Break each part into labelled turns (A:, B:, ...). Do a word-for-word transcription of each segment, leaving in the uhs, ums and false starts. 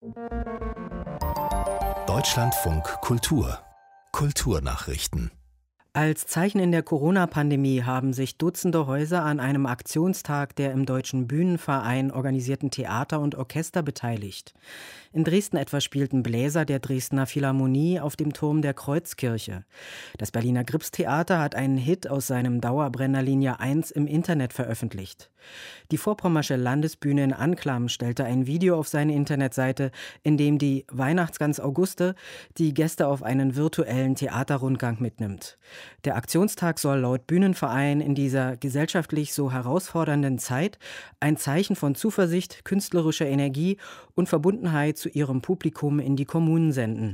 A: Deutschlandfunk Kultur Kulturnachrichten.
B: Als Zeichen in der Corona-Pandemie haben sich Dutzende Häuser an einem Aktionstag der im Deutschen Bühnenverein organisierten Theater und Orchester beteiligt. In Dresden etwa spielten Bläser der Dresdner Philharmonie auf dem Turm der Kreuzkirche. Das Berliner Gripstheater hat einen Hit aus seinem Dauerbrenner Linie eins im Internet veröffentlicht. Die Vorpommersche Landesbühne in Anklam stellte ein Video auf seine Internetseite, in dem die Weihnachtsgans Auguste die Gäste auf einen virtuellen Theaterrundgang mitnimmt. Der Aktionstag soll laut Bühnenverein in dieser gesellschaftlich so herausfordernden Zeit ein Zeichen von Zuversicht, künstlerischer Energie und Verbundenheit zu ihrem Publikum in die Kommunen senden.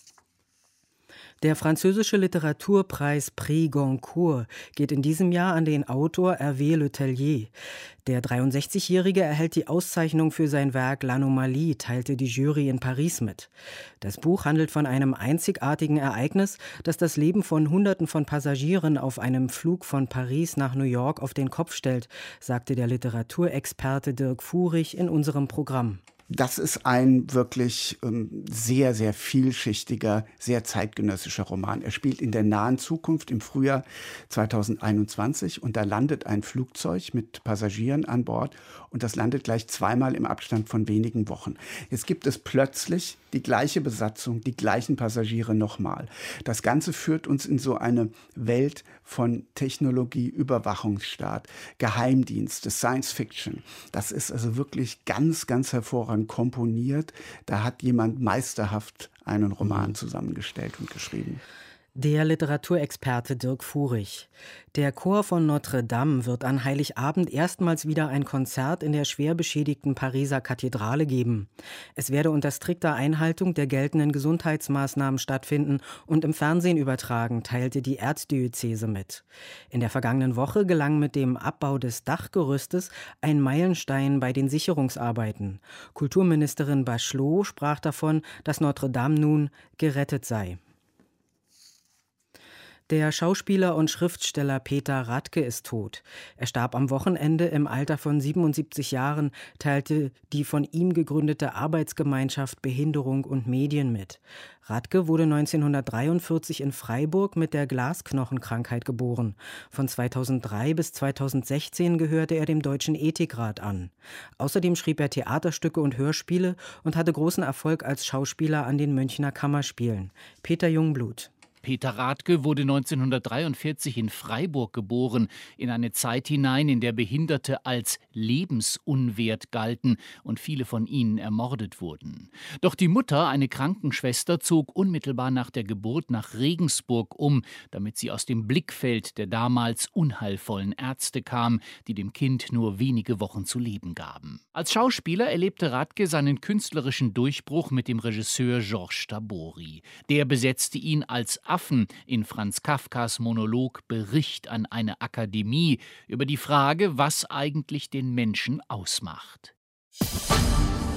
B: Der französische Literaturpreis Prix Goncourt geht in diesem Jahr an den Autor Hervé Le Tellier. Der dreiundsechzigjährige erhält die Auszeichnung für sein Werk L'Anomalie, teilte die Jury in Paris mit. Das Buch handelt von einem einzigartigen Ereignis, das das Leben von Hunderten von Passagieren auf einem Flug von Paris nach New York auf den Kopf stellt, sagte der Literaturexperte Dirk Furich in unserem Programm.
C: Das ist ein wirklich ähm, sehr, sehr vielschichtiger, sehr zeitgenössischer Roman. Er spielt in der nahen Zukunft im Frühjahr zweitausendeinundzwanzig und da landet ein Flugzeug mit Passagieren an Bord und das landet gleich zweimal im Abstand von wenigen Wochen. Jetzt gibt es plötzlich die gleiche Besatzung, die gleichen Passagiere nochmal. Das Ganze führt uns in so eine Welt von Technologie, Überwachungsstaat, Geheimdienste, Science Fiction. Das ist also wirklich ganz, ganz hervorragend komponiert. Da hat jemand meisterhaft einen Roman zusammengestellt und geschrieben.
B: Der Literaturexperte Dirk Furich. Der Chor von Notre Dame wird an Heiligabend erstmals wieder ein Konzert in der schwer beschädigten Pariser Kathedrale geben. Es werde unter strikter Einhaltung der geltenden Gesundheitsmaßnahmen stattfinden und im Fernsehen übertragen, teilte die Erzdiözese mit. In der vergangenen Woche gelang mit dem Abbau des Dachgerüstes ein Meilenstein bei den Sicherungsarbeiten. Kulturministerin Bachelot sprach davon, dass Notre Dame nun gerettet sei. Der Schauspieler und Schriftsteller Peter Radke ist tot. Er starb am Wochenende im Alter von siebenundsiebzig Jahren, teilte die von ihm gegründete Arbeitsgemeinschaft Behinderung und Medien mit. Radke wurde neunzehnhundertdreiundvierzig in Freiburg mit der Glasknochenkrankheit geboren. Von zweitausenddrei bis zweitausendsechzehn gehörte er dem Deutschen Ethikrat an. Außerdem schrieb er Theaterstücke und Hörspiele und hatte großen Erfolg als Schauspieler an den Münchner Kammerspielen. Peter Jungblut.
D: Peter Radke wurde neunzehnhundertdreiundvierzig in Freiburg geboren, in eine Zeit hinein, in der Behinderte als lebensunwert galten und viele von ihnen ermordet wurden. Doch die Mutter, eine Krankenschwester, zog unmittelbar nach der Geburt nach Regensburg um, damit sie aus dem Blickfeld der damals unheilvollen Ärzte kam, die dem Kind nur wenige Wochen zu leben gaben. Als Schauspieler erlebte Radke seinen künstlerischen Durchbruch mit dem Regisseur Georges Tabori. Der besetzte ihn als Affen in Franz Kafkas Monolog Bericht an eine Akademie über die Frage, was eigentlich den Menschen ausmacht.